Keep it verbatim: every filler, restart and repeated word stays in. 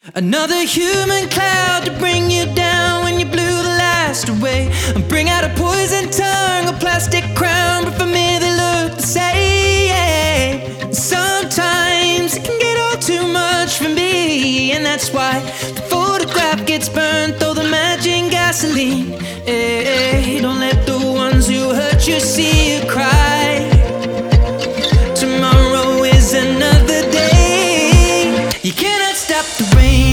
Another human cloud to bring you down when you blew the last away, and bring out a poison tongue, a plastic crown, but for me they look the same. Sometimes it can get all too much for me, and that's why the photograph gets burnt, though the matching gasoline. Hey, don't let the ones who hurt you see you cry. Tomorrow is another day. You cannot stop the rain.